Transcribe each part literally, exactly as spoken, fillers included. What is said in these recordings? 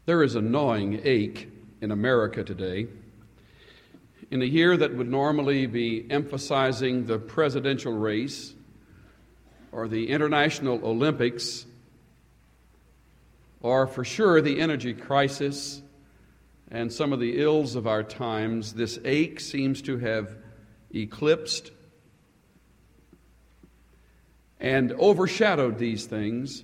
There is a gnawing ache in America today. In a year that would normally be emphasizing the presidential race or the International Olympics, or for sure the energy crisis and some of the ills of our times, this ache seems to have eclipsed and overshadowed these things.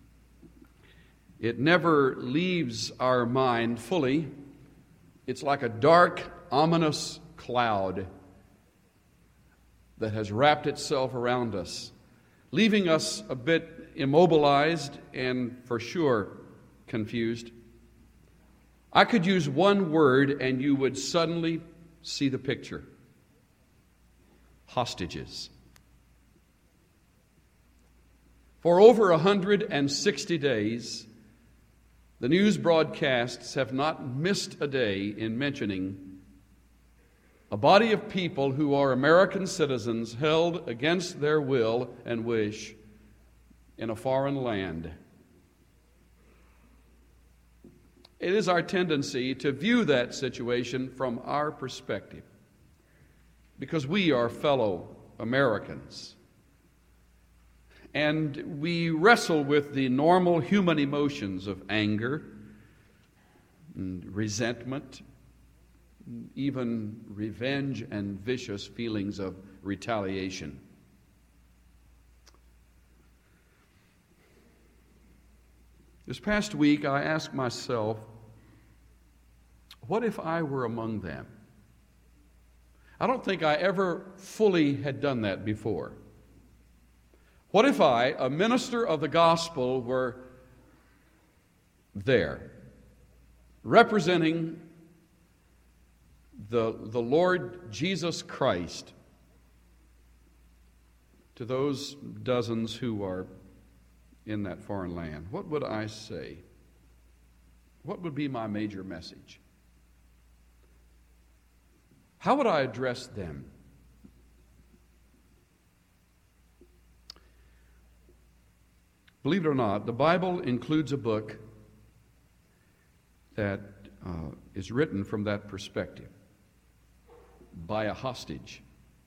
It never leaves our mind fully. It's like a dark, ominous cloud that has wrapped itself around us, leaving us a bit immobilized and, for sure, confused. I could use one word and you would suddenly see the picture. Hostages. For over one hundred sixty days, the news broadcasts have not missed a day in mentioning a body of people who are American citizens held against their will and wish in a foreign land. It is our tendency to view that situation from our perspective because we are fellow Americans. And we wrestle with the normal human emotions of anger, and resentment, even revenge and vicious feelings of retaliation. This past week, I asked myself, what if I were among them? I don't think I ever fully had done that before. What if I, a minister of the gospel, were there, representing the, the Lord Jesus Christ to those dozens who are in that foreign land? What would I say? What would be my major message? How would I address them? Believe it or not, the Bible includes a book that uh, is written from that perspective by a hostage,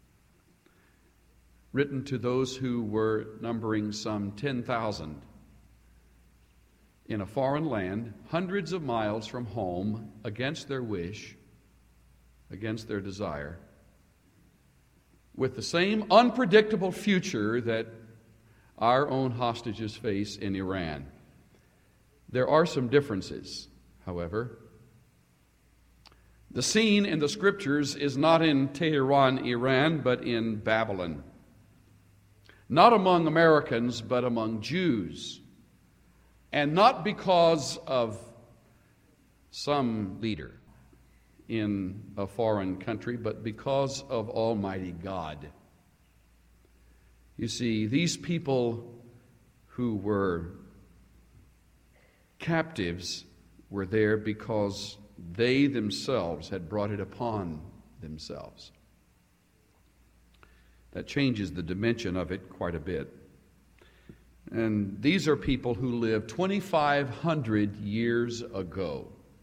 written to those who were numbering some ten thousand in a foreign land, hundreds of miles from home, against their wish, against their desire, with the same unpredictable future that our own hostages face in Iran. There are some differences, however. The scene in the scriptures is not in Tehran, Iran, but in Babylon. Not among Americans, but among Jews. And not because of some leader in a foreign country, but because of Almighty God. You see, these people who were captives were there because they themselves had brought it upon themselves. That changes the dimension of it quite a bit. And these are people who lived twenty-five hundred years ago.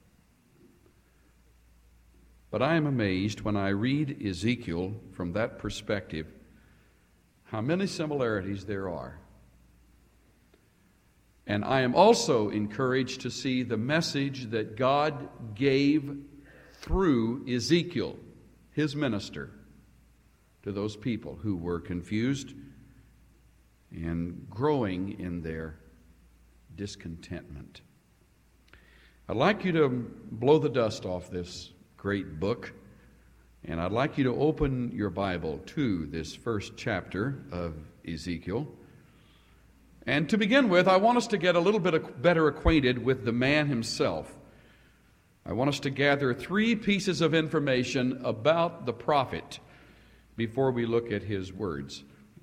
But I am amazed when I read Ezekiel from that perspective, how many similarities there are. And I am also encouraged to see the message that God gave through Ezekiel, his minister, to those people who were confused and growing in their discontentment. I'd like you to blow the dust off this great book, and I'd like you to open your Bible to this first chapter of Ezekiel. And to begin with, I want us to get a little bit better acquainted with the man himself. I want us to gather three pieces of information about the prophet before we look at his words.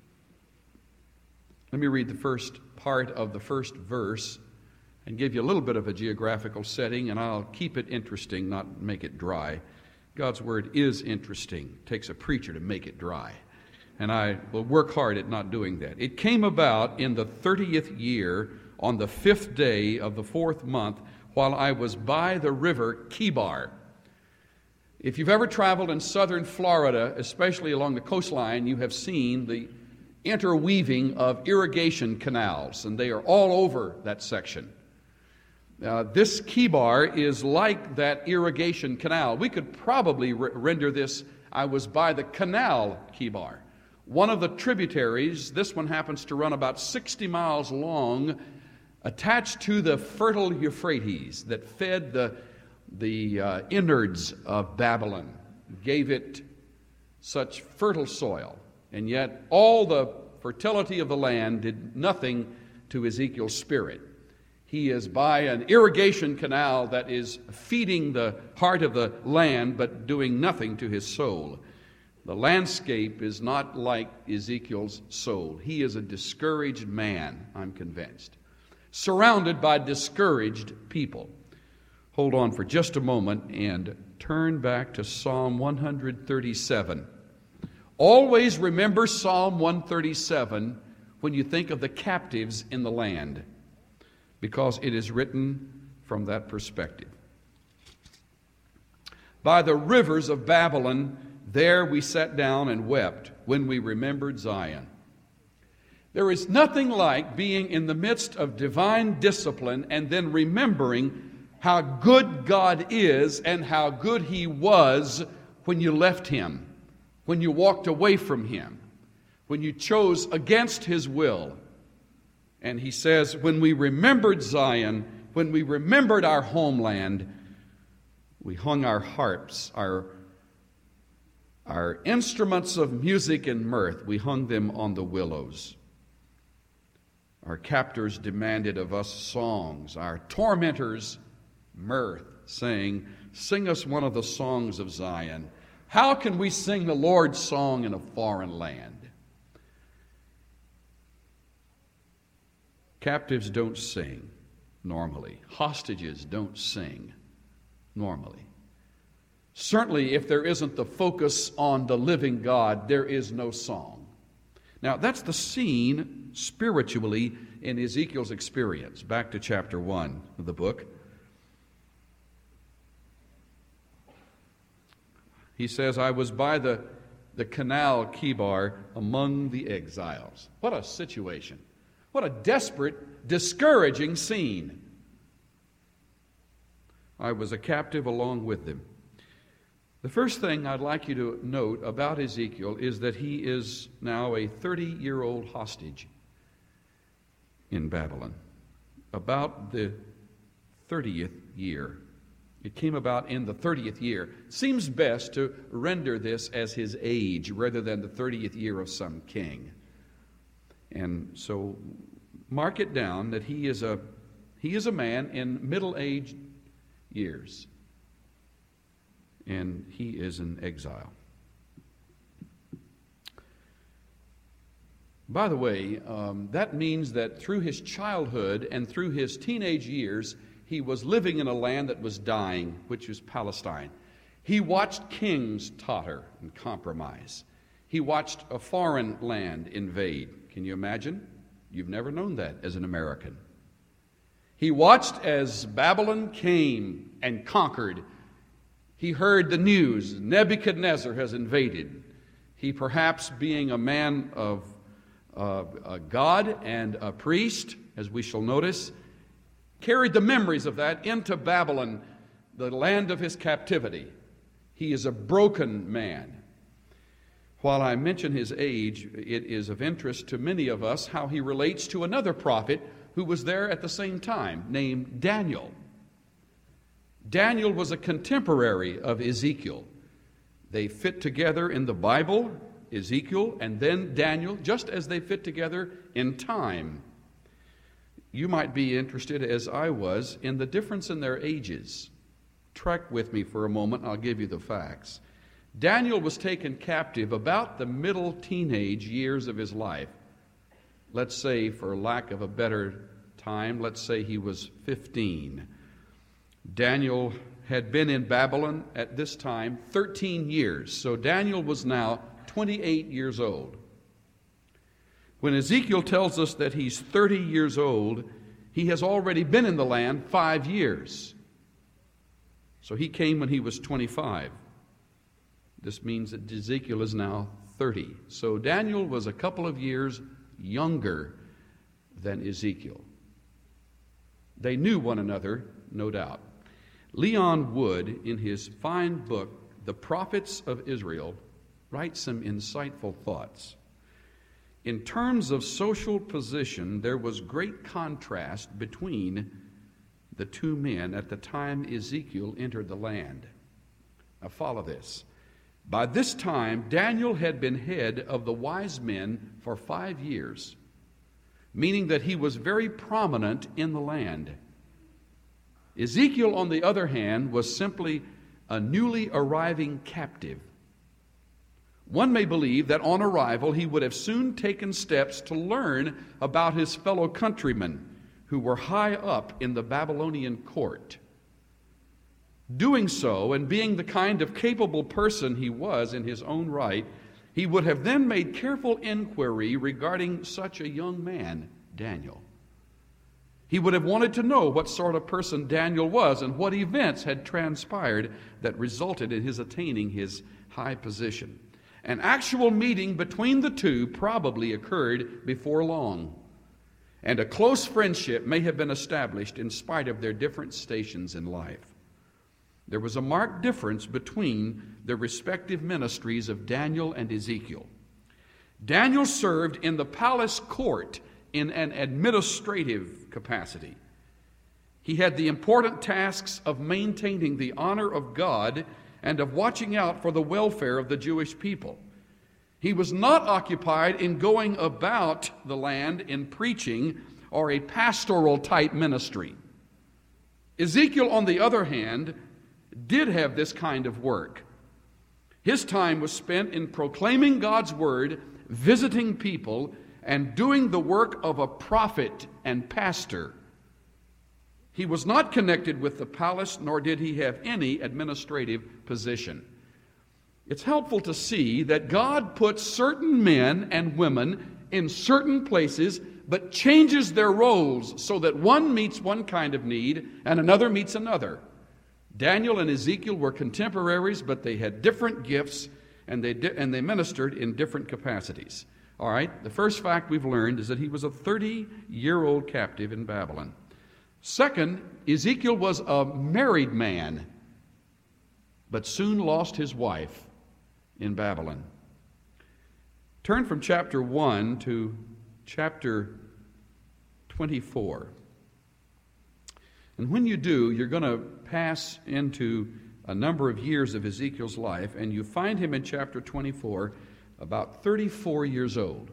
Let me read the first part of the first verse and give you a little bit of a geographical setting, and I'll keep it interesting, not make it dry. God's word is interesting. It takes a preacher to make it dry. And I will work hard at not doing that. It came about in the thirtieth year on the fifth day of the fourth month, while I was by the river Kebar. If you've ever traveled in southern Florida, especially along the coastline, you have seen the interweaving of irrigation canals, and they are all over that section. Uh, this Kebar is like that irrigation canal. We could probably re- render this, I was by the canal Kebar. One of the tributaries, this one happens to run about sixty miles long, attached to the fertile Euphrates that fed the, the uh, innards of Babylon, gave it such fertile soil. And yet all the fertility of the land did nothing to Ezekiel's spirit. He is by an irrigation canal that is feeding the heart of the land, but doing nothing to his soul. The landscape is not like Ezekiel's soul. He is a discouraged man, I'm convinced, surrounded by discouraged people. Hold on for just a moment and turn back to Psalm one thirty-seven. Always remember Psalm one thirty-seven when you think of the captives in the land, because it is written from that perspective. By the rivers of Babylon, there we sat down and wept when we remembered Zion. There is nothing like being in the midst of divine discipline and then remembering how good God is and how good He was when you left Him, when you walked away from Him, when you chose against His will. And he says, when we remembered Zion, when we remembered our homeland, we hung our harps, our, our instruments of music and mirth, we hung them on the willows. Our captors demanded of us songs, our tormentors mirth, saying, sing us one of the songs of Zion. How can we sing the Lord's song in a foreign land? Captives don't sing normally. Hostages don't sing normally. Certainly, if there isn't the focus on the living God, there is no song. Now, that's the scene spiritually in Ezekiel's experience. Back to chapter one of the book. He says, I was by the, the canal Kebar among the exiles. What a situation. What a desperate, discouraging scene. I was a captive along with them. The first thing I'd like you to note about Ezekiel is that he is now a thirty-year-old hostage in Babylon. About the thirtieth year. It came about in the thirtieth year. Seems best to render this as his age rather than the thirtieth year of some king. And so mark it down that he is a he is a man in middle-aged years. And he is in exile. By the way, um, that means that through his childhood and through his teenage years, he was living in a land that was dying, which was Palestine. He watched kings totter and compromise. He watched a foreign land invade. Can you imagine? You've never known that as an American. He watched as Babylon came and conquered. He heard the news, Nebuchadnezzar has invaded. He, perhaps being a man of uh, a God and a priest, as we shall notice, carried the memories of that into Babylon, the land of his captivity. He is a broken man. While I mention his age, it is of interest to many of us how he relates to another prophet who was there at the same time, named Daniel. Daniel was a contemporary of Ezekiel. They fit together in the Bible, Ezekiel, and then Daniel, just as they fit together in time. You might be interested, as I was, in the difference in their ages. Trek with me for a moment, and I'll give you the facts. Daniel was taken captive about the middle teenage years of his life. Let's say, for lack of a better time, let's say he was fifteen. Daniel had been in Babylon at this time thirteen years, so Daniel was now twenty-eight years old. When Ezekiel tells us that he's thirty years old, He has already been in the land five years. So he came when he was twenty-five. This means that Ezekiel is now thirty. So Daniel was a couple of years younger than Ezekiel. They knew one another, no doubt. Leon Wood, in his fine book, The Prophets of Israel, writes some insightful thoughts. In terms of social position, there was great contrast between the two men at the time Ezekiel entered the land. Now follow this. By this time, Daniel had been head of the wise men for five years, meaning that he was very prominent in the land. Ezekiel, on the other hand, was simply a newly arriving captive. One may believe that on arrival he would have soon taken steps to learn about his fellow countrymen who were high up in the Babylonian court. Doing so, and being the kind of capable person he was in his own right, he would have then made careful inquiry regarding such a young man, Daniel. He would have wanted to know what sort of person Daniel was and what events had transpired that resulted in his attaining his high position. An actual meeting between the two probably occurred before long, and a close friendship may have been established in spite of their different stations in life. There was a marked difference between the respective ministries of Daniel and Ezekiel. Daniel served in the palace court in an administrative capacity. He had the important tasks of maintaining the honor of God and of watching out for the welfare of the Jewish people. He was not occupied in going about the land in preaching or a pastoral type ministry. Ezekiel, on the other hand, did have this kind of work. His time was spent in proclaiming God's word, visiting people, and doing the work of a prophet and pastor. He was not connected with the palace, nor did he have any administrative position. It's helpful to see that God puts certain men and women in certain places, but changes their roles so that one meets one kind of need and another meets another. Daniel and Ezekiel were contemporaries, but they had different gifts, and they di- and they ministered in different capacities. All right, the first fact we've learned is that he was a thirty-year-old captive in Babylon. Second, Ezekiel was a married man, but soon lost his wife in Babylon. Turn from chapter one to chapter twenty-four. And when you do, you're going to pass into a number of years of Ezekiel's life, and you find him in chapter twenty-four about thirty-four years old.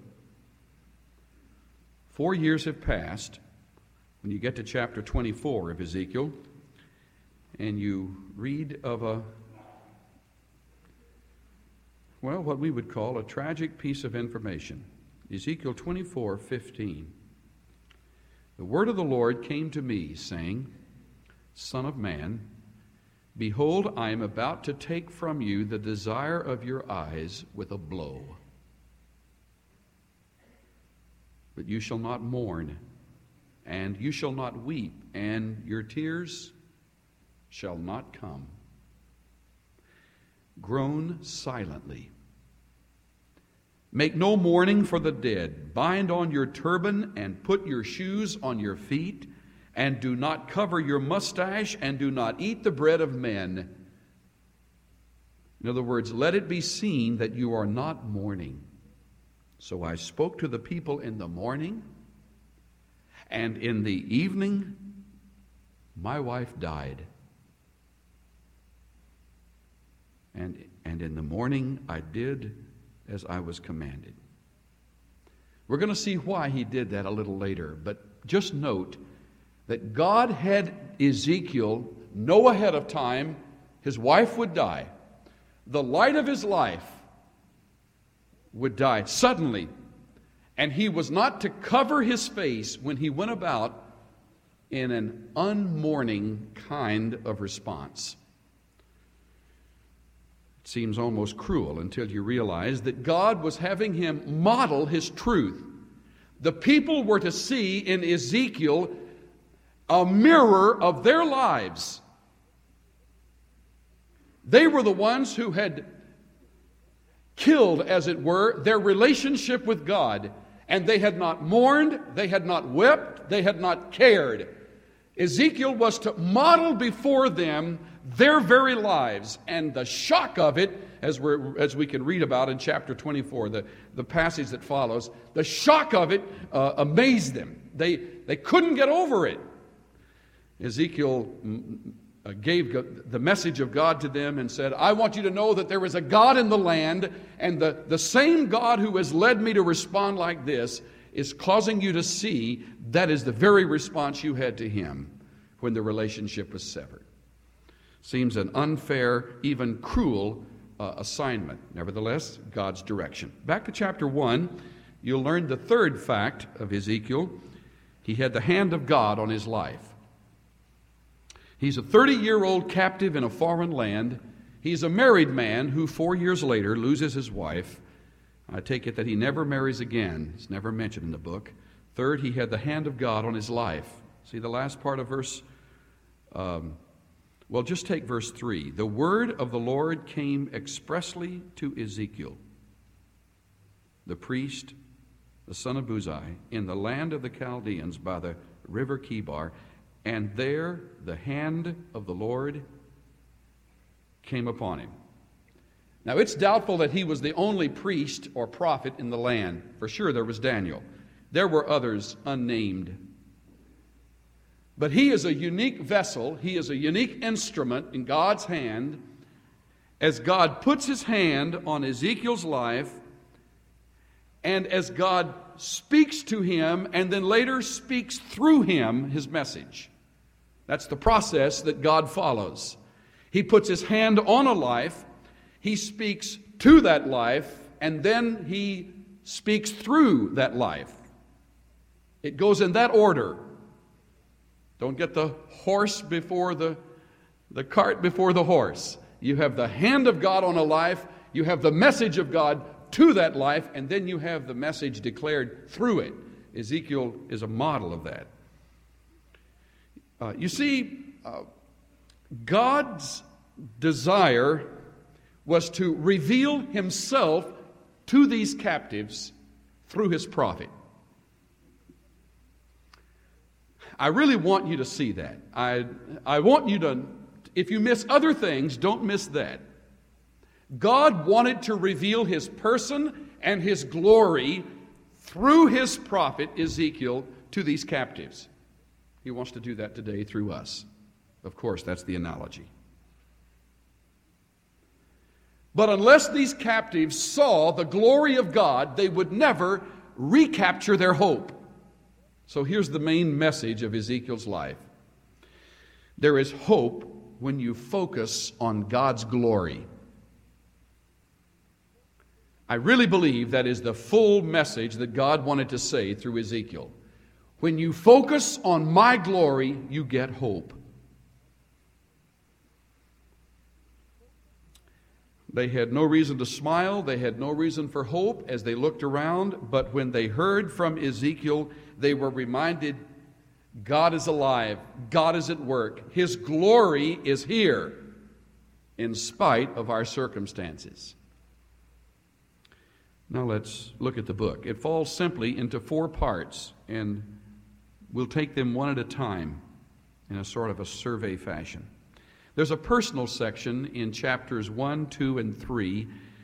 Four years have passed when you get to chapter twenty-four of Ezekiel, and you read of a, well, what we would call a tragic piece of information. Ezekiel twenty-four fifteen. The word of the Lord came to me, saying, Son of man, behold, I am about to take from you the desire of your eyes with a blow. But you shall not mourn, and you shall not weep, and your tears shall not come. Groan silently. Make no mourning for the dead. Bind on your turban and put your shoes on your feet, and do not cover your mustache, and do not eat the bread of men. In other words, let it be seen that you are not mourning. So I spoke to the people in the morning, and in the evening my wife died. And, and in the morning I did as I was commanded. We're going to see why he did that a little later, but just note that God had Ezekiel know ahead of time his wife would die. The light of his life would die suddenly, and he was not to cover his face when he went about in an unmourning kind of response. It seems almost cruel until you realize that God was having him model his truth. The people were to see in Ezekiel a mirror of their lives. They were the ones who had killed, as it were, their relationship with God. And they had not mourned, they had not wept, they had not cared. Ezekiel was to model before them their very lives. And the shock of it, as, we're, as we can read about in chapter twenty-four, the, the passage that follows, the shock of it uh, amazed them. They, they couldn't get over it. Ezekiel uh, gave the message of God to them and said, I want you to know that there is a God in the land, and the, the same God who has led me to respond like this is causing you to see that is the very response you had to Him when the relationship was severed. Seems an unfair, even cruel uh, assignment. Nevertheless, God's direction. Back to chapter one, you'll learn the third fact of Ezekiel. He had the hand of God on his life. He's a thirty-year-old captive in a foreign land. He's a married man who four years later loses his wife. I take it that he never marries again. It's never mentioned in the book. Third, he had the hand of God on his life. See the last part of verse, um, well, just take verse three. The word of the Lord came expressly to Ezekiel, the priest, the son of Buzi, in the land of the Chaldeans by the river Chebar, and there the hand of the Lord came upon him. Now, it's doubtful that he was the only priest or prophet in the land. For sure, there was Daniel. There were others unnamed. But he is a unique vessel. He is a unique instrument in God's hand as God puts His hand on Ezekiel's life and as God speaks to him and then later speaks through him His message. That's the process that God follows. He puts His hand on a life, He speaks to that life, and then He speaks through that life. It goes in that order. Don't get the horse before the, the cart before the horse. You have the hand of God on a life, you have the message of God to that life, and then you have the message declared through it. Ezekiel is a model of that. Uh, you see, uh, God's desire was to reveal Himself to these captives through His prophet. I really want you to see that. I, I want you to, if you miss other things, don't miss that. God wanted to reveal His person and His glory through His prophet Ezekiel to these captives. He wants to do that today through us. Of course, that's the analogy. But unless these captives saw the glory of God, they would never recapture their hope. So here's the main message of Ezekiel's life. There is hope when you focus on God's glory. I really believe that is the full message that God wanted to say through Ezekiel. When you focus on my glory, you get hope. They had no reason to smile. They had no reason for hope as they looked around. But when they heard from Ezekiel, they were reminded God is alive. God is at work. His glory is here in spite of our circumstances. Now let's look at the book. It falls simply into four parts, and we'll take them one at a time in a sort of a survey fashion. There's a personal section in chapters one, two, and three,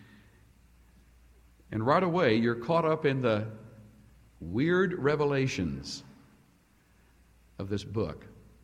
and right away you're caught up in the weird revelations of this book.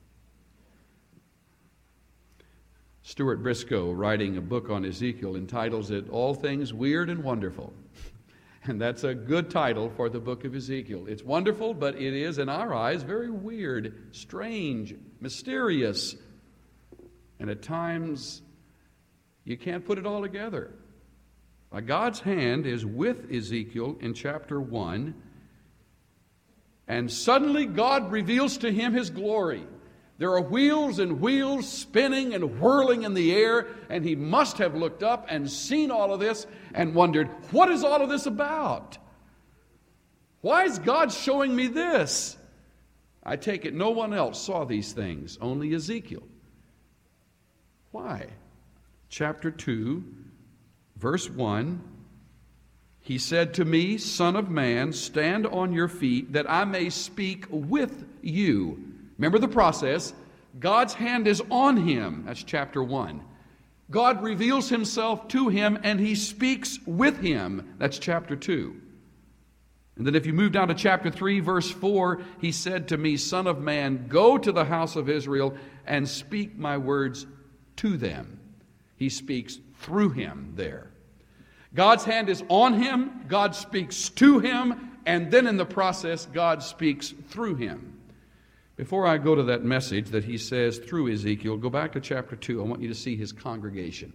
Stuart Briscoe, writing a book on Ezekiel, entitles it All Things Weird and Wonderful. And that's a good title for the book of Ezekiel. It's wonderful, but it is, in our eyes, very weird, strange, mysterious. And at times, you can't put it all together. Now, God's hand is with Ezekiel in chapter one, and suddenly God reveals to him His glory. There are wheels and wheels spinning and whirling in the air, and he must have looked up and seen all of this and wondered, what is all of this about? Why is God showing me this? I take it no one else saw these things, only Ezekiel. Why? Chapter two, verse one, he said to me, Son of man, stand on your feet, that I may speak with you. Remember the process. God's hand is on him. That's chapter one. God reveals himself to him, and he speaks with him. That's chapter two. And then if you move down to chapter three, verse four, he said to me, Son of man, go to the house of Israel and speak my words to them. He speaks through him there. God's hand is on him, God speaks to him, and then in the process, God speaks through him. Before I go to that message that he says through Ezekiel, go back to chapter two. I want you to see his congregation.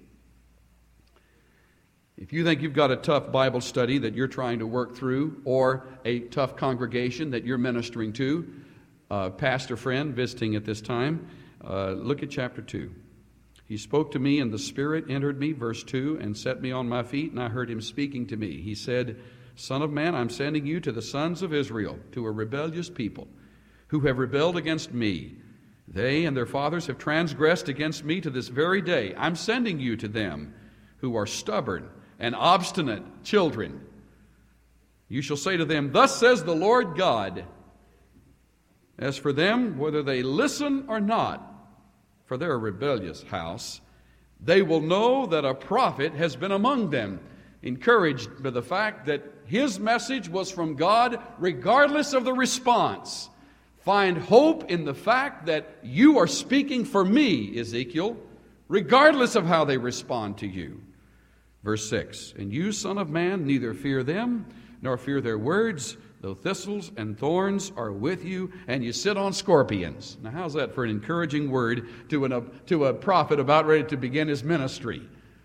If you think you've got a tough Bible study that you're trying to work through, or a tough congregation that you're ministering to, a pastor friend visiting at this time, uh, look at chapter two. He spoke to me, and the Spirit entered me, verse two, and set me on my feet, and I heard him speaking to me. He said, Son of man, I'm sending you to the sons of Israel, to a rebellious people, who have rebelled against me. They and their fathers have transgressed against me to this very day. I'm sending you to them who are stubborn and obstinate children. You shall say to them, Thus says the Lord God. As for them, whether they listen or not, for they're a rebellious house, they will know that a prophet has been among them, encouraged by the fact that his message was from God regardless of the response. Find hope in the fact that you are speaking for me, Ezekiel, regardless of how they respond to you. Verse six, And you, son of man, neither fear them, nor fear their words, though thistles and thorns are with you, and you sit on scorpions. Now, how's that for an encouraging word to, an, uh, to a prophet about ready to begin his ministry?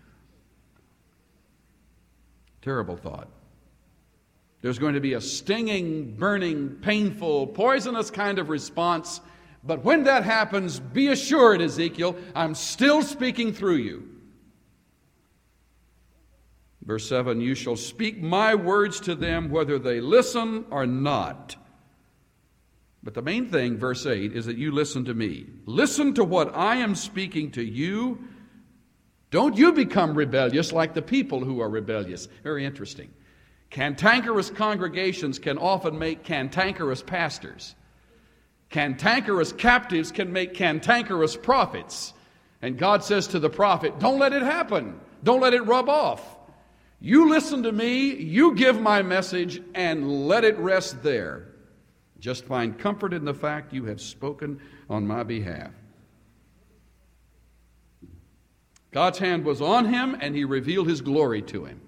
Terrible thought. There's going to be a stinging, burning, painful, poisonous kind of response. But when that happens, be assured, Ezekiel, I'm still speaking through you. Verse seven, You shall speak my words to them, whether they listen or not. But the main thing, verse eight, is that you listen to me. Listen to what I am speaking to you. Don't you become rebellious like the people who are rebellious. Very interesting. Cantankerous congregations can often make cantankerous pastors. Cantankerous captives can make cantankerous prophets. And God says to the prophet, don't let it happen. Don't let it rub off. You listen to me, you give my message, and let it rest there. Just find comfort in the fact you have spoken on my behalf. God's hand was on him, and he revealed his glory to him.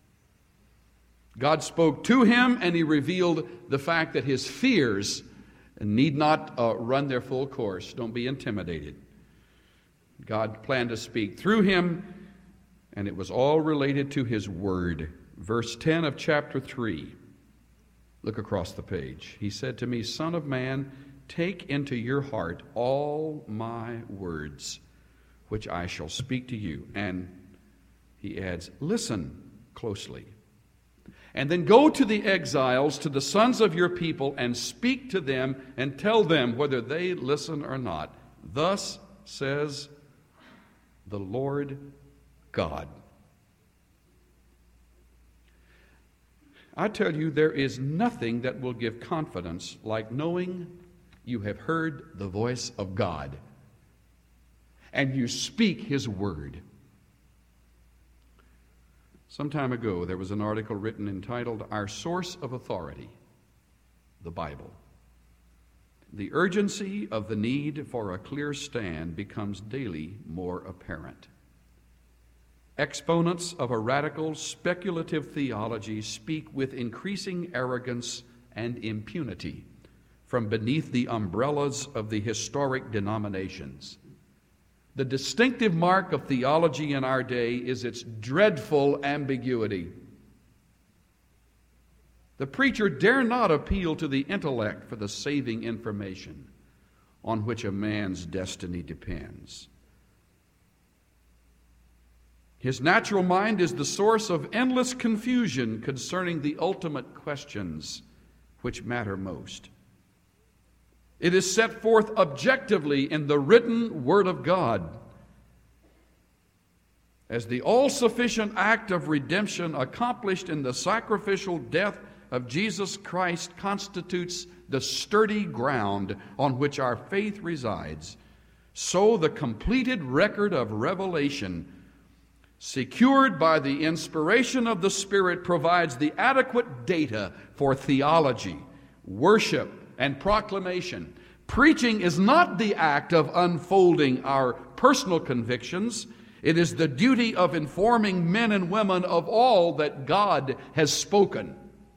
God spoke to him, and he revealed the fact that his fears need not uh, run their full course. Don't be intimidated. God planned to speak through him, and it was all related to his word. Verse ten of chapter three. Look across the page. He said to me, Son of man, take into your heart all my words, which I shall speak to you. And he adds, listen closely. And then go to the exiles, to the sons of your people, and speak to them and tell them whether they listen or not. Thus says the Lord God. I tell you, there is nothing that will give confidence like knowing you have heard the voice of God and you speak his word. Some time ago, there was an article written entitled, Our Source of Authority, the Bible. The urgency of the need for a clear stand becomes daily more apparent. Exponents of a radical speculative theology speak with increasing arrogance and impunity from beneath the umbrellas of the historic denominations. The distinctive mark of theology in our day is its dreadful ambiguity. The preacher dare not appeal to the intellect for the saving information on which a man's destiny depends. His natural mind is the source of endless confusion concerning the ultimate questions which matter most. It is set forth objectively in the written Word of God as the all-sufficient act of redemption accomplished in the sacrificial death of Jesus Christ constitutes the sturdy ground on which our faith resides. So the completed record of revelation, secured by the inspiration of the Spirit, provides the adequate data for theology, worship, and proclamation. Preaching is not the act of unfolding our personal convictions. It is the duty of informing men and women of all that God has spoken.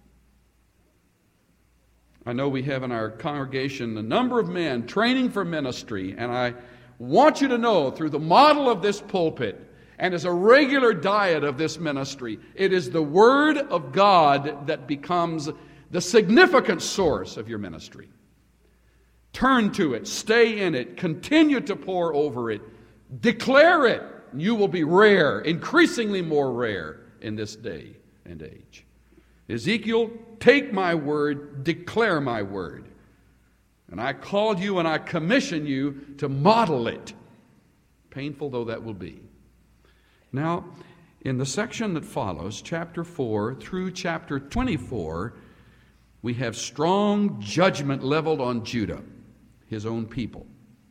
I know we have in our congregation a number of men training for ministry, and I want you to know through the model of this pulpit and as a regular diet of this ministry, it is the Word of God that becomes the significant source of your ministry. Turn to it, stay in it, continue to pore over it, declare it. You will be rare, increasingly more rare in this day and age. Ezekiel, take my word, declare my word. And I called you and I commission you to model it, painful though that will be. Now, in the section that follows, chapter four through chapter twenty-four, we have strong judgment leveled on Judah, his own people.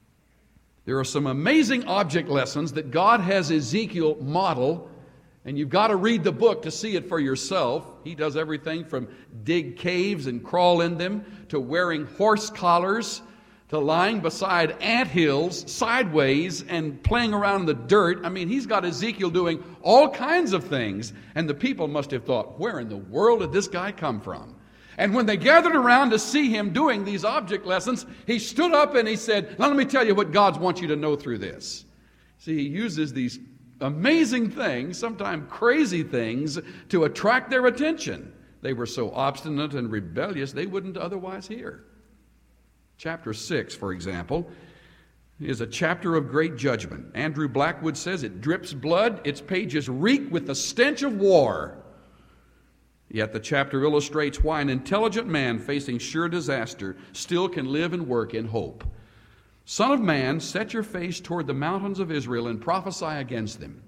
There are some amazing object lessons that God has Ezekiel model, and you've got to read the book to see it for yourself. He does everything from dig caves and crawl in them, to wearing horse collars, to lying beside anthills sideways and playing around in the dirt. I mean, he's got Ezekiel doing all kinds of things, and the people must have thought, where in the world did this guy come from? And when they gathered around to see him doing these object lessons, he stood up and he said, now let me tell you what God wants you to know through this. See, he uses these amazing things, sometimes crazy things, to attract their attention. They were so obstinate and rebellious they wouldn't otherwise hear. Chapter six, for example, is a chapter of great judgment. Andrew Blackwood says it drips blood, its pages reek with the stench of war. Yet the chapter illustrates why an intelligent man facing sure disaster still can live and work in hope. Son of man, set your face toward the mountains of Israel and prophesy against them.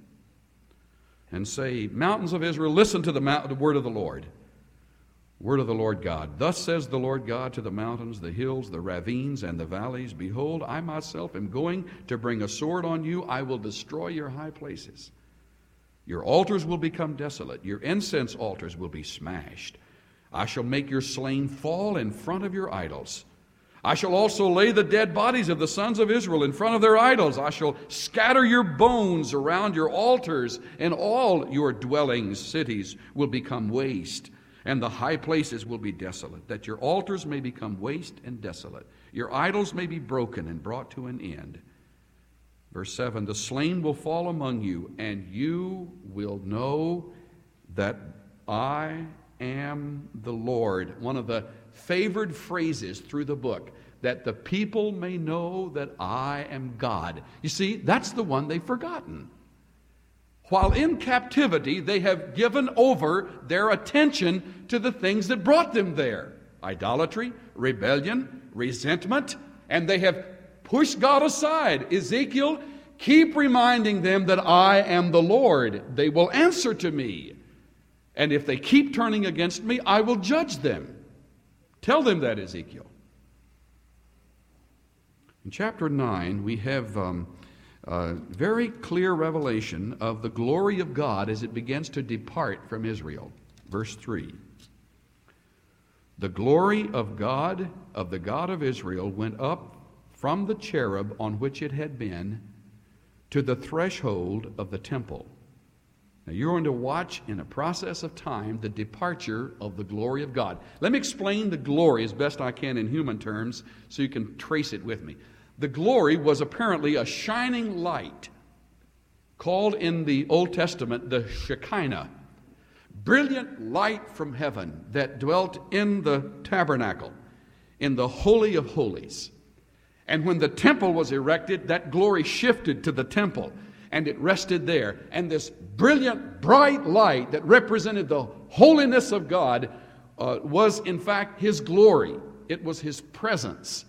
And say, mountains of Israel, listen to the, mount, the word of the Lord. Word of the Lord God. Thus says the Lord God to the mountains, the hills, the ravines, and the valleys. Behold, I myself am going to bring a sword on you. I will destroy your high places. Your altars will become desolate. Your incense altars will be smashed. I shall make your slain fall in front of your idols. I shall also lay the dead bodies of the sons of Israel in front of their idols. I shall scatter your bones around your altars, and all your dwellings, cities, will become waste, and the high places will be desolate, that your altars may become waste and desolate. Your idols may be broken and brought to an end. Verse seven, the slain will fall among you, and you will know that I am the Lord. One of the favored phrases through the book, that the people may know that I am God. You see, that's the one they've forgotten. While in captivity, they have given over their attention to the things that brought them there. Idolatry, rebellion, resentment, and they have pushed God aside. Ezekiel, keep reminding them that I am the Lord. They will answer to me. And if they keep turning against me, I will judge them. Tell them that, Ezekiel. In chapter nine, we have um, a very clear revelation of the glory of God as it begins to depart from Israel. Verse three. The glory of God, of the God of Israel, went up from the cherub on which it had been to the threshold of the temple. Now you're going to watch in a process of time the departure of the glory of God. Let me explain the glory as best I can in human terms so you can trace it with me. The glory was apparently a shining light called in the Old Testament the Shekinah. Brilliant light from heaven that dwelt in the tabernacle, in the Holy of Holies. And when the temple was erected, that glory shifted to the temple, and it rested there. And this brilliant, bright light that represented the holiness of God uh, was, in fact, His glory. It was His presence.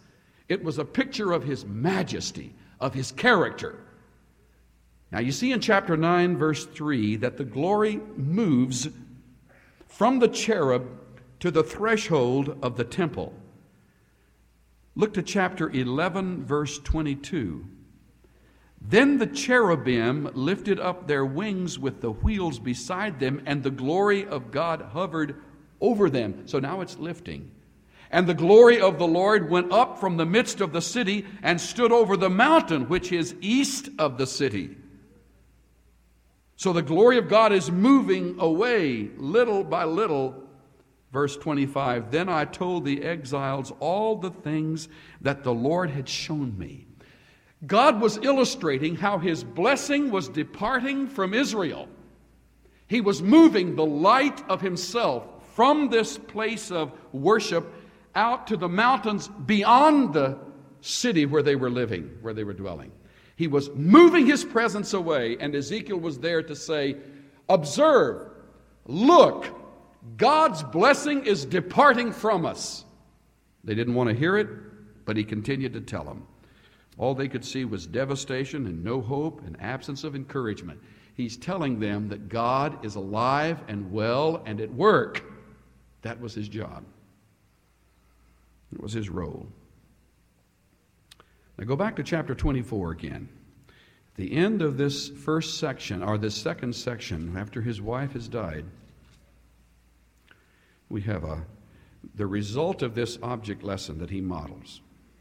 It was a picture of his majesty, of his character. Now you see in chapter nine, verse three, that the glory moves from the cherub to the threshold of the temple. Look to chapter eleven, verse twenty-two. Then the cherubim lifted up their wings with the wheels beside them, and the glory of God hovered over them. So now it's lifting. And the glory of the Lord went up from the midst of the city and stood over the mountain which is east of the city. So the glory of God is moving away little by little. Verse twenty-five, then I told the exiles all the things that the Lord had shown me. God was illustrating how his blessing was departing from Israel. He was moving the light of himself from this place of worship out to the mountains beyond the city where they were living, where they were dwelling. He was moving his presence away, and Ezekiel was there to say, observe, look, God's blessing is departing from us. They didn't want to hear it, but he continued to tell them. All they could see was devastation and no hope and absence of encouragement. He's telling them that God is alive and well and at work. That was his job. It was his role. Now go back to chapter twenty-four again. The end of this first section, or this second section, after his wife has died, we have a, the result of this object lesson that he models.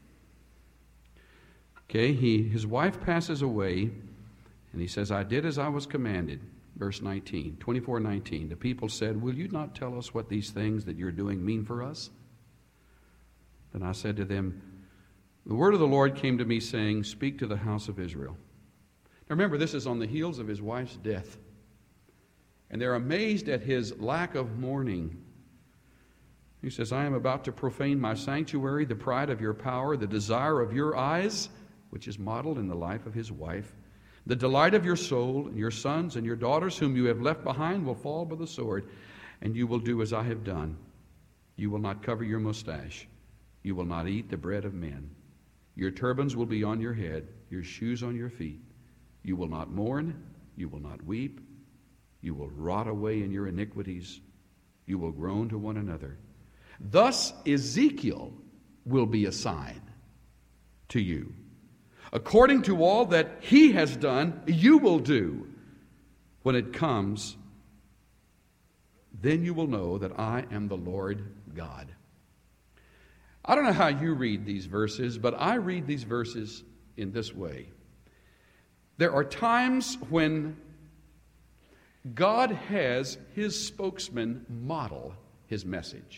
Okay, he, his wife passes away, and he says, I did as I was commanded. Verse nineteen, twenty-four nineteen. The people said, will you not tell us what these things that you're doing mean for us? Then I said to them, the word of the Lord came to me saying, speak to the house of Israel. Now remember, this is on the heels of his wife's death. And they're amazed at his lack of mourning. He says, I am about to profane my sanctuary, the pride of your power, the desire of your eyes, which is modeled in the life of his wife. The delight of your soul, and your sons and your daughters whom you have left behind will fall by the sword, and you will do as I have done. You will not cover your mustache. You will not eat the bread of men. Your turbans will be on your head, your shoes on your feet. You will not mourn, you will not weep. You will rot away in your iniquities. You will groan to one another. Thus Ezekiel will be a sign to you. According to all that he has done, you will do. When it comes, then you will know that I am the Lord God. I don't know how you read these verses, but I read these verses in this way. There are times when God has his spokesman model his message.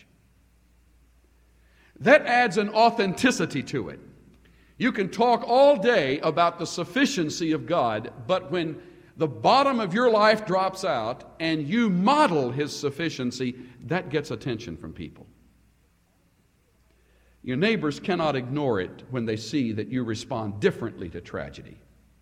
That adds an authenticity to it. You can talk all day about the sufficiency of God, but when the bottom of your life drops out and you model his sufficiency, that gets attention from people. Your neighbors cannot ignore it when they see that you respond differently to tragedy.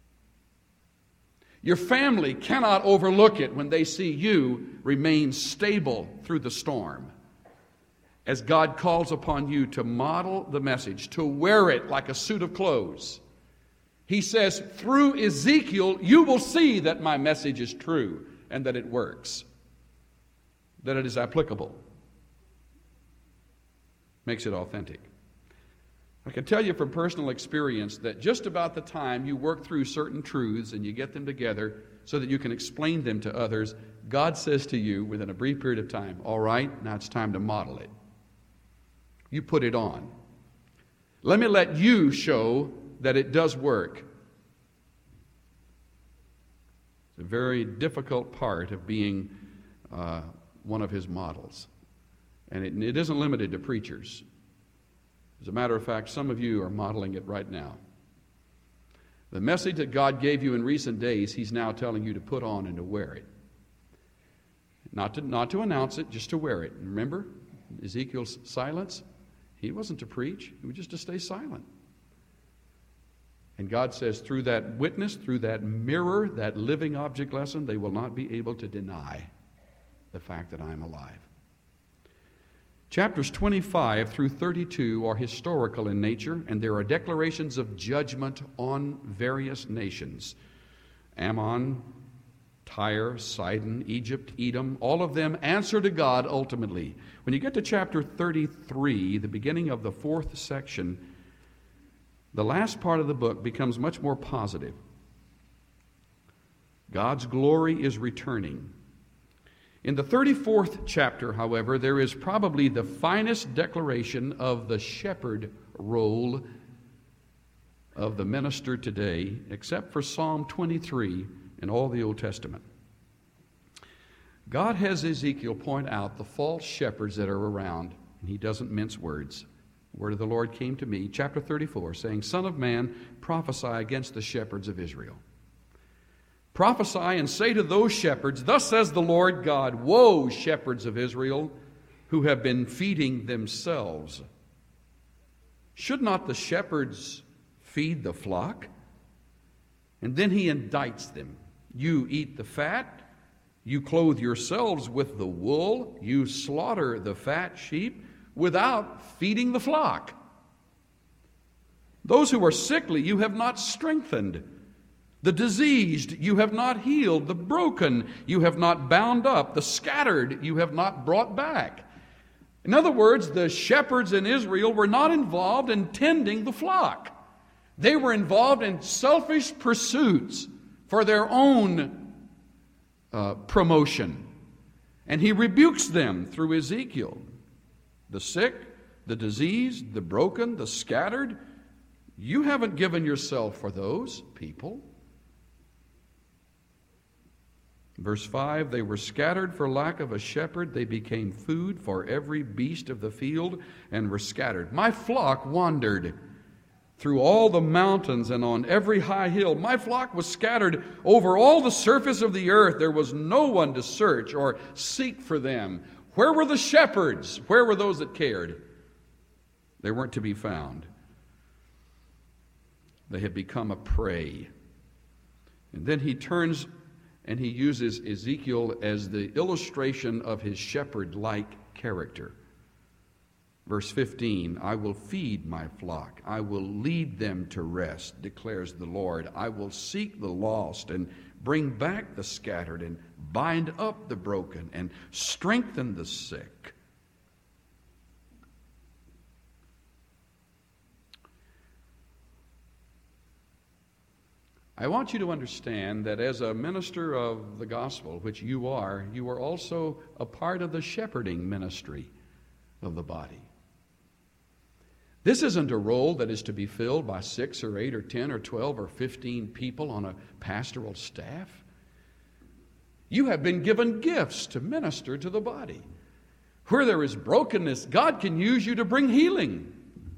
Your family cannot overlook it when they see you remain stable through the storm. As God calls upon you to model the message, to wear it like a suit of clothes. He says, through Ezekiel, you will see that my message is true and that it works, that it is applicable. Makes it authentic. I can tell you from personal experience that just about the time you work through certain truths and you get them together so that you can explain them to others, God says to you within a brief period of time, all right, now it's time to model it. You put it on. Let me let you show that it does work. It's a very difficult part of being uh, one of his models. And it, it isn't limited to preachers. As a matter of fact, some of you are modeling it right now. The message that God gave you in recent days, he's now telling you to put on and to wear it. Not to, not to announce it, just to wear it. Remember Ezekiel's silence? He wasn't to preach. He was just to stay silent. And God says through that witness, through that mirror, that living object lesson, they will not be able to deny the fact that I am alive. Chapters twenty-five through thirty-two are historical in nature, and there are declarations of judgment on various nations. Ammon, Tyre, Sidon, Egypt, Edom, all of them answer to God ultimately. When you get to chapter thirty-three, the beginning of the fourth section, the last part of the book becomes much more positive. God's glory is returning. In the thirty-fourth chapter, however, there is probably the finest declaration of the shepherd role of the minister today, except for Psalm twenty-three in all the Old Testament. God has Ezekiel point out the false shepherds that are around, and he doesn't mince words. The word of the Lord came to me, chapter thirty-four, saying, Son of man, prophesy against the shepherds of Israel. Prophesy and say to those shepherds, Thus says the Lord God, Woe, shepherds of Israel, who have been feeding themselves. Should not the shepherds feed the flock? And then he indicts them. You eat the fat, you clothe yourselves with the wool, you slaughter the fat sheep without feeding the flock. Those who are sickly you have not strengthened. The diseased you have not healed. The broken you have not bound up. The scattered you have not brought back. In other words, the shepherds in Israel were not involved in tending the flock. They were involved in selfish pursuits for their own uh, promotion. And he rebukes them through Ezekiel. The sick, the diseased, the broken, the scattered, you haven't given yourself for those people. Verse five, they were scattered for lack of a shepherd. They became food for every beast of the field and were scattered. My flock wandered through all the mountains and on every high hill. My flock was scattered over all the surface of the earth. There was no one to search or seek for them. Where were the shepherds? Where were those that cared? They weren't to be found. They had become a prey. And then he turns and he uses Ezekiel as the illustration of his shepherd-like character. Verse fifteen, I will feed my flock. I will lead them to rest, declares the Lord. I will seek the lost and bring back the scattered and bind up the broken and strengthen the sick. I want you to understand that as a minister of the gospel, which you are, you are also a part of the shepherding ministry of the body. This isn't a role that is to be filled by six or eight or ten or twelve or fifteen people on a pastoral staff. You have been given gifts to minister to the body. Where there is brokenness, God can use you to bring healing.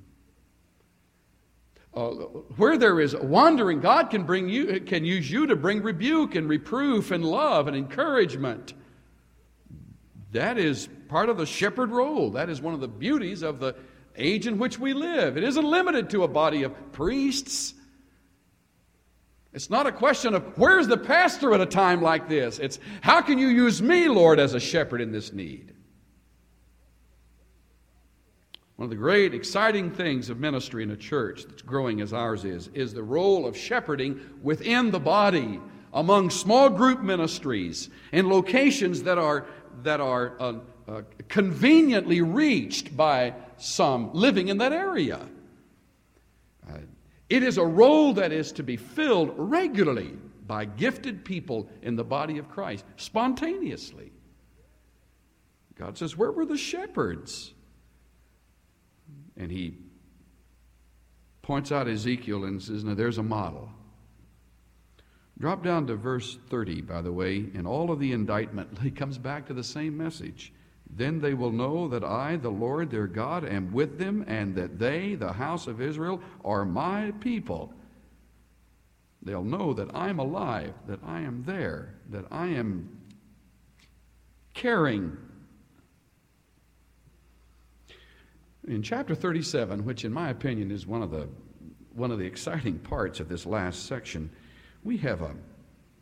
Uh, where there is wandering, God can bring you, can use you to bring rebuke and reproof and love and encouragement. That is part of the shepherd role. That is one of the beauties of the age in which we live. It isn't limited to a body of priests. It's not a question of where's the pastor at a time like this. It's how can you use me, Lord, as a shepherd in this need? One of the great exciting things of ministry in a church that's growing as ours is, is the role of shepherding within the body, among small group ministries, in locations that are, that are uh, uh, conveniently reached by some living in that area. Uh, it is a role that is to be filled regularly by gifted people in the body of Christ, spontaneously. God says, where were the shepherds? And he points out Ezekiel and says, now there's a model. Drop down to verse thirty, by the way. In all of the indictment, he comes back to the same message. Then they will know that I, the Lord their God, am with them, and that they, the house of Israel, are my people. They'll know that I'm alive, that I am there, that I am caring. In chapter thirty-seven, which in my opinion is one of the one of the exciting parts of this last section, we have a,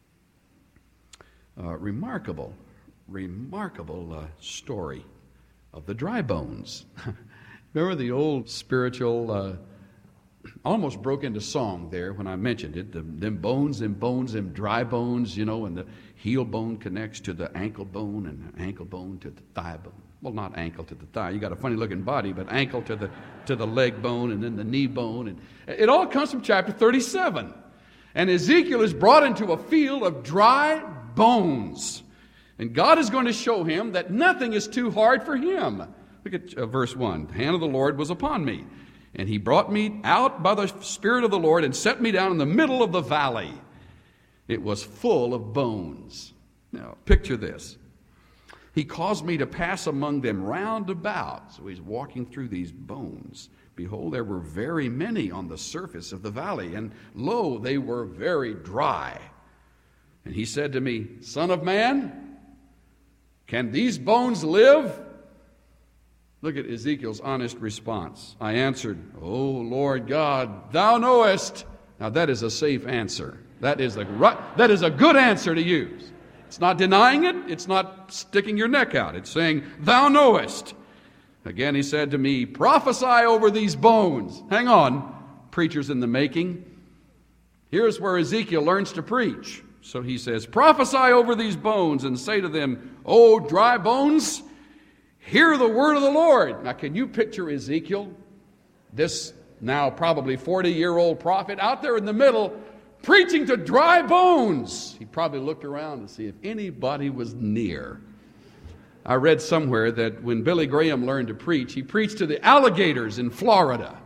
a remarkable, remarkable uh, story of the dry bones. Remember the old spiritual, uh, almost broke into song there when I mentioned it. The, them bones, them bones, them dry bones, you know, and the heel bone connects to the ankle bone and the ankle bone to the thigh bone. Well, not ankle to the thigh. You got a funny looking body, but ankle to the to the leg bone and then the knee bone. And it all comes from chapter thirty-seven. And Ezekiel is brought into a field of dry bones. And God is going to show him that nothing is too hard for him. Look at uh, verse one. The hand of the Lord was upon me, and he brought me out by the Spirit of the Lord and set me down in the middle of the valley. It was full of bones. Now, picture this. He caused me to pass among them round about. So he's walking through these bones. Behold, there were very many on the surface of the valley, and lo, they were very dry. And he said to me, Son of man, can these bones live? Look at Ezekiel's honest response. I answered, O Lord God, thou knowest. Now that is a safe answer. That is a right, that is a good answer to use. It's not denying it. It's not sticking your neck out. It's saying, thou knowest. Again he said to me, prophesy over these bones. Hang on, preachers in the making. Here's where Ezekiel learns to preach. So he says, prophesy over these bones and say to them, O dry bones, hear the word of the Lord. Now can you picture Ezekiel, this now probably forty-year-old prophet, out there in the middle, preaching to dry bones? He probably looked around to see if anybody was near. I read somewhere that when Billy Graham learned to preach, he preached to the alligators in Florida.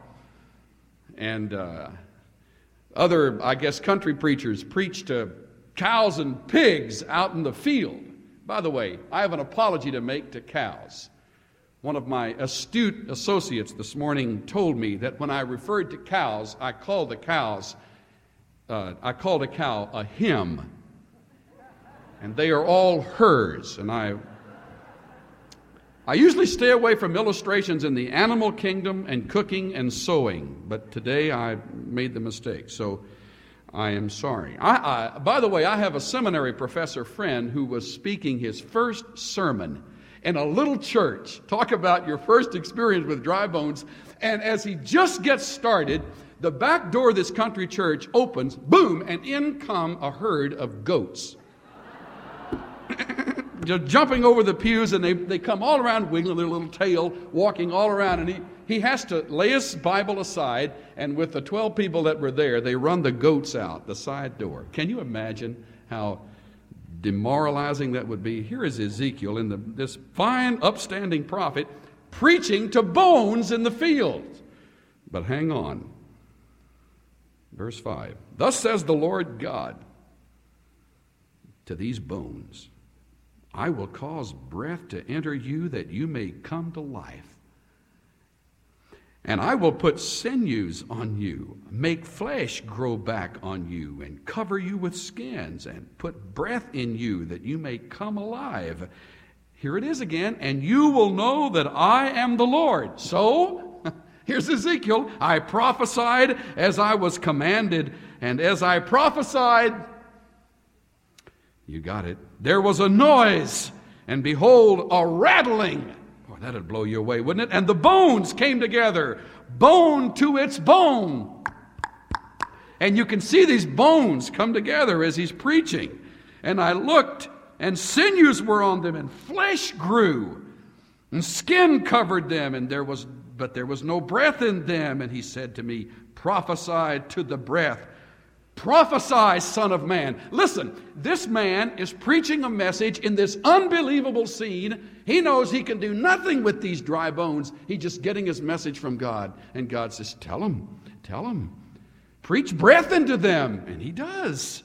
And uh, other, I guess, country preachers preached to cows and pigs out in the field. By the way, I have an apology to make to cows. One of my astute associates this morning told me that when I referred to cows, I called the cows Uh, I called a cow a him, and they are all hers. And I, I usually stay away from illustrations in the animal kingdom and cooking and sewing, but today I made the mistake, so I am sorry. I, I, by the way, I have a seminary professor friend who was speaking his first sermon in a little church. Talk about your first experience with dry bones. And as he just gets started, the back door of this country church opens, boom, and in come a herd of goats. Just jumping over the pews, and they, they come all around, wiggling their little tail, walking all around. And he, he has to lay his Bible aside, and with the twelve people that were there, they run the goats out the side door. Can you imagine how demoralizing that would be? Here is Ezekiel, in the, this fine, upstanding prophet, preaching to bones in the field. But hang on. Verse five, thus says the Lord God to these bones, I will cause breath to enter you that you may come to life. And I will put sinews on you, make flesh grow back on you, and cover you with skins, and put breath in you that you may come alive. Here it is again, and you will know that I am the Lord. So, here's Ezekiel. I prophesied as I was commanded, and as I prophesied, you got it, there was a noise, and behold, a rattling. Boy, that'd blow you away, wouldn't it? And the bones came together, bone to its bone. And you can see these bones come together as he's preaching. And I looked, and sinews were on them, and flesh grew, and skin covered them, and there was But there was no breath in them. And he said to me, prophesy to the breath. Prophesy, son of man. Listen, this man is preaching a message in this unbelievable scene. He knows he can do nothing with these dry bones. He's just getting his message from God. And God says, tell him, tell him. Preach breath into them. And he does.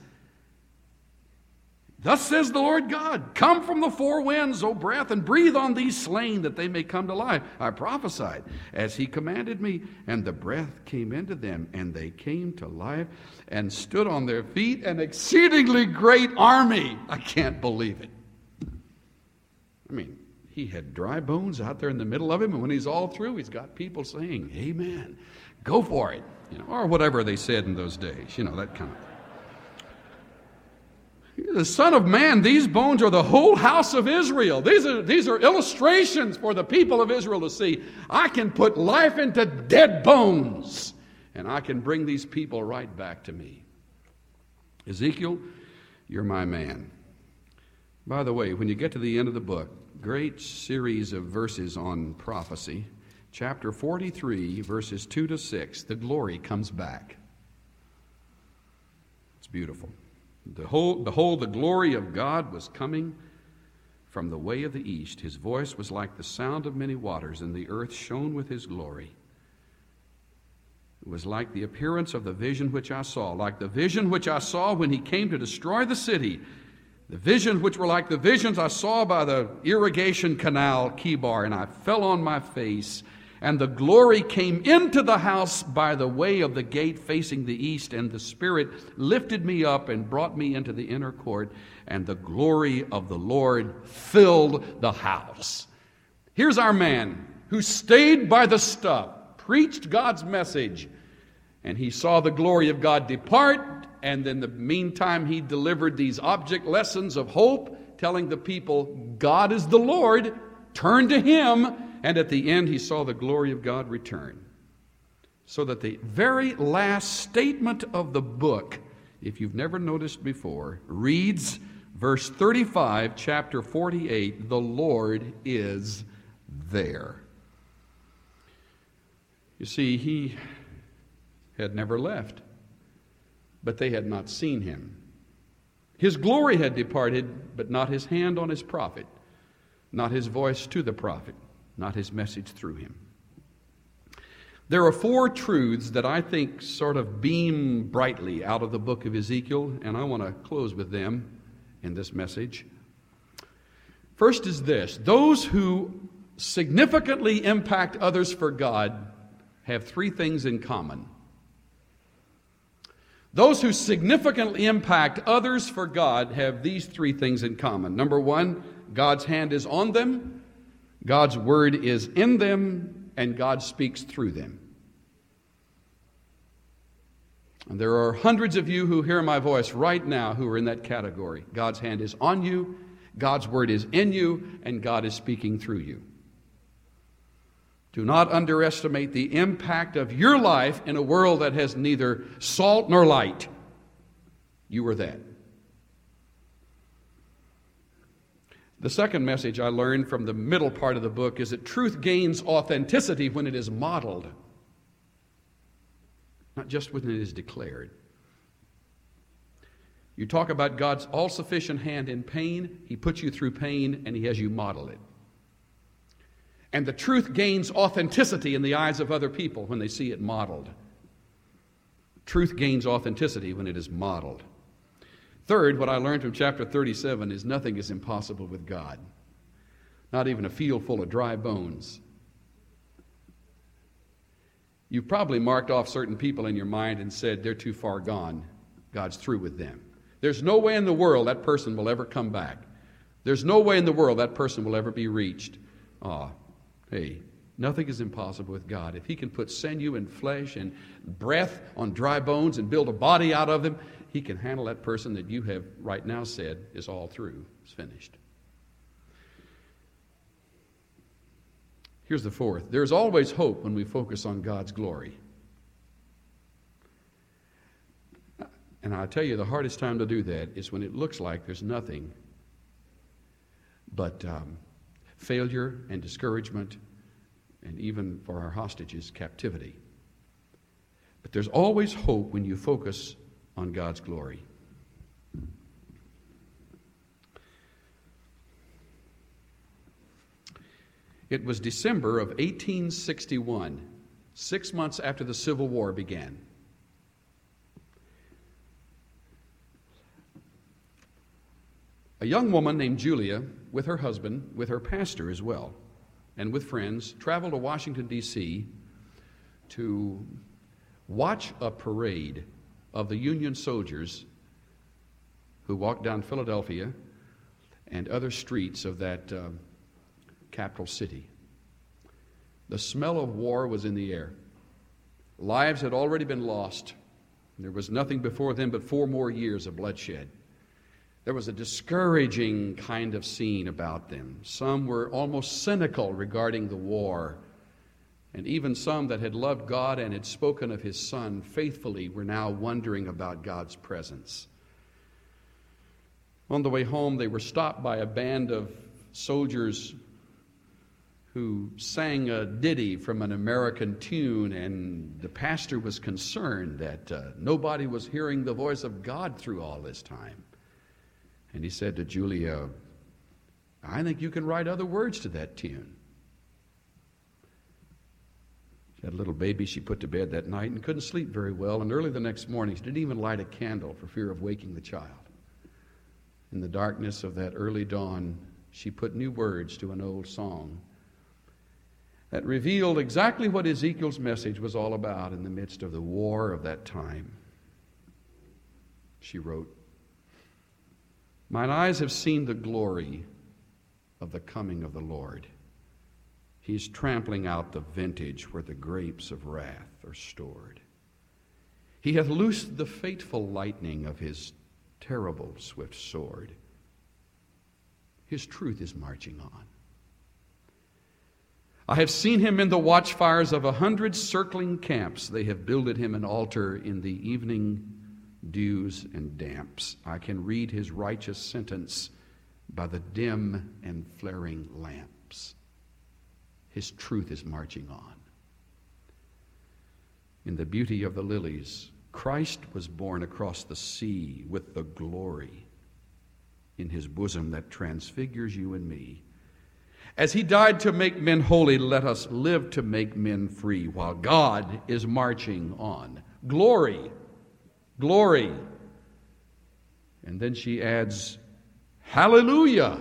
Thus says the Lord God, come from the four winds, O breath, and breathe on these slain that they may come to life. I prophesied as he commanded me, and the breath came into them, and they came to life and stood on their feet, an exceedingly great army. I can't believe it. I mean, he had dry bones out there in the middle of him, and when he's all through, he's got people saying, amen, go for it, you know, or whatever they said in those days, you know, that kind of thing. The Son of Man, these bones are the whole house of Israel. These are, these are illustrations for the people of Israel to see. I can put life into dead bones, and I can bring these people right back to me. Ezekiel, you're my man. By the way, when you get to the end of the book, great series of verses on prophecy, chapter forty-three, verses two to six, the glory comes back. It's beautiful. Behold, behold, the glory of God was coming from the way of the east. His voice was like the sound of many waters, and the earth shone with his glory. It was like the appearance of the vision which I saw, like the vision which I saw when he came to destroy the city. The visions which were like the visions I saw by the irrigation canal, Kibar, and I fell on my face. And the glory came into the house by the way of the gate facing the east, and the Spirit lifted me up and brought me into the inner court, and the glory of the Lord filled the house. Here's our man who stayed by the stuff, preached God's message, and he saw the glory of God depart, and in the meantime he delivered these object lessons of hope, telling the people, God is the Lord, turn to him. And at the end, he saw the glory of God return. So that the very last statement of the book, if you've never noticed before, reads verse thirty-five, chapter forty-eight, the Lord is there. You see, he had never left, but they had not seen him. His glory had departed, but not his hand on his prophet, not his voice to the prophet, not his message through him. There are four truths that I think sort of beam brightly out of the book of Ezekiel, and I want to close with them in this message. First is this: those who significantly impact others for God have three things in common. Those who significantly impact others for God have these three things in common. Number one, God's hand is on them. God's word is in them, and God speaks through them. And there are hundreds of you who hear my voice right now who are in that category. God's hand is on you, God's word is in you, and God is speaking through you. Do not underestimate the impact of your life in a world that has neither salt nor light. You are that. The second message I learned from the middle part of the book is that truth gains authenticity when it is modeled, not just when it is declared. You talk about God's all-sufficient hand in pain, he puts you through pain, and he has you model it. And the truth gains authenticity in the eyes of other people when they see it modeled. Truth gains authenticity when it is modeled. Third, what I learned from chapter thirty-seven is nothing is impossible with God. Not even a field full of dry bones. You've probably marked off certain people in your mind and said, they're too far gone. God's through with them. There's no way in the world that person will ever come back. There's no way in the world that person will ever be reached. Ah, hey, nothing is impossible with God. If he can put sinew and flesh and breath on dry bones and build a body out of them, he can handle that person that you have right now said is all through, is finished. Here's the fourth. There's always hope when we focus on God's glory. And I tell you, the hardest time to do that is when it looks like there's nothing but um, failure and discouragement, and even for our hostages, captivity. But there's always hope when you focus on God's glory. It was December of eighteen sixty-one, six months after the Civil War began. A young woman named Julia, with her husband, with her pastor as well, and with friends, traveled to Washington, D C to watch a parade of the Union soldiers who walked down Philadelphia and other streets of that uh, capital city. The smell of war was in the air. Lives had already been lost. There was nothing before them but four more years of bloodshed. There was a discouraging kind of scene about them. Some were almost cynical regarding the war. And even some that had loved God and had spoken of His Son faithfully were now wondering about God's presence. On the way home, they were stopped by a band of soldiers who sang a ditty from an American tune, and the pastor was concerned that uh, nobody was hearing the voice of God through all this time. And he said to Julia, "I think you can write other words to that tune." She had a little baby she put to bed that night and couldn't sleep very well, and early the next morning she didn't even light a candle for fear of waking the child. In the darkness of that early dawn, she put new words to an old song that revealed exactly what Ezekiel's message was all about in the midst of the war of that time. She wrote, "Mine eyes have seen the glory of the coming of the Lord. He is trampling out the vintage where the grapes of wrath are stored. He hath loosed the fateful lightning of His terrible swift sword. His truth is marching on. I have seen Him in the watchfires of a hundred circling camps. They have builded Him an altar in the evening dews and damps. I can read His righteous sentence by the dim and flaring lamps. His truth is marching on. In the beauty of the lilies, Christ was born across the sea with the glory in His bosom that transfigures you and me. As He died to make men holy, let us live to make men free while God is marching on." Glory, glory. And then she adds, "Hallelujah!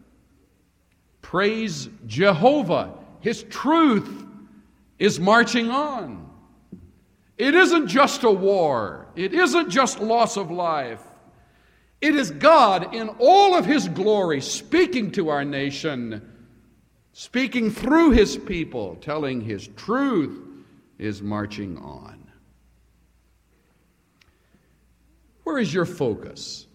Praise Jehovah! His truth is marching on." It isn't just a war. It isn't just loss of life. It is God in all of His glory speaking to our nation, speaking through His people, telling His truth is marching on. Where is your focus?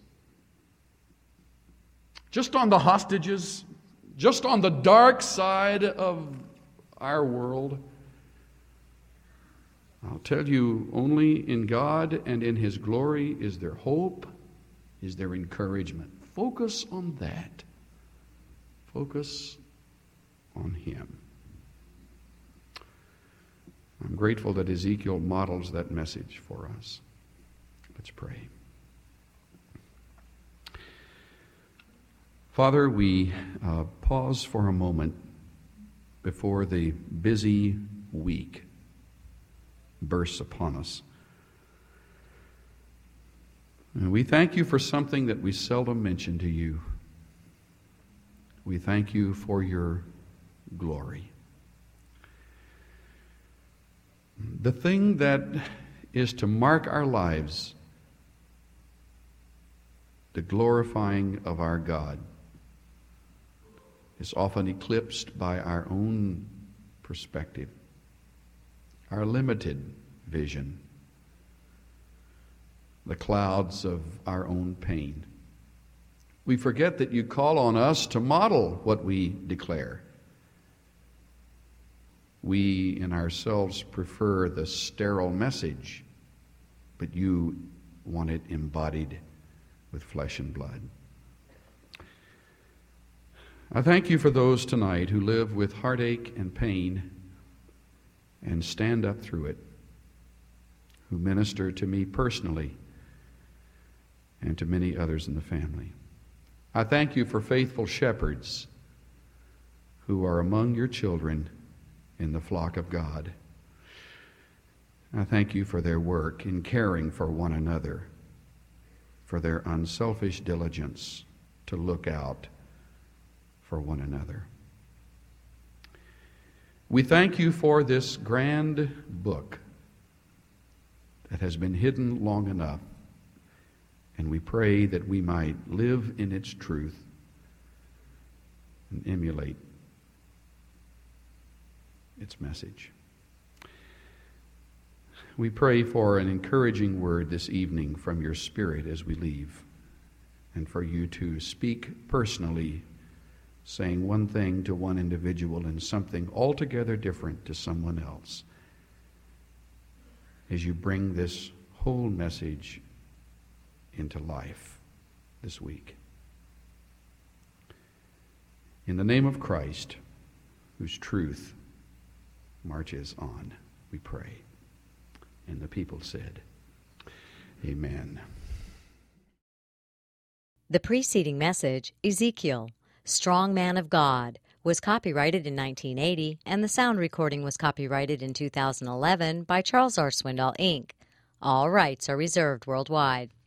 Just on the hostages? Just on the dark side of our world? I'll tell you, only in God and in His glory is there hope, is there encouragement. Focus on that. Focus on Him. I'm grateful that Ezekiel models that message for us. Let's pray. Father, we uh, pause for a moment before the busy week bursts upon us. And we thank You for something that we seldom mention to You. We thank You for Your glory. The thing that is to mark our lives, the glorifying of our God, is often eclipsed by our own perspective, our limited vision, the clouds of our own pain. We forget that You call on us to model what we declare. We in ourselves prefer the sterile message, but You want it embodied with flesh and blood. I thank You for those tonight who live with heartache and pain and stand up through it, who minister to me personally and to many others in the family. I thank You for faithful shepherds who are among Your children in the flock of God. I thank You for their work in caring for one another, for their unselfish diligence to look out for one another. We thank You for this grand book that has been hidden long enough, and we pray that we might live in its truth and emulate its message. We pray for an encouraging word this evening from Your Spirit as we leave. and for you to speak personally, saying one thing to one individual and something altogether different to someone else, as you bring this whole message into life this week. In the name of Christ, whose truth marches on, we pray. And the people said, Amen. The preceding message, Ezekiel, Strong Man of God, was copyrighted in nineteen eighty, and the sound recording was copyrighted in two thousand eleven by Charles R. Swindoll, Incorporated. All rights are reserved worldwide.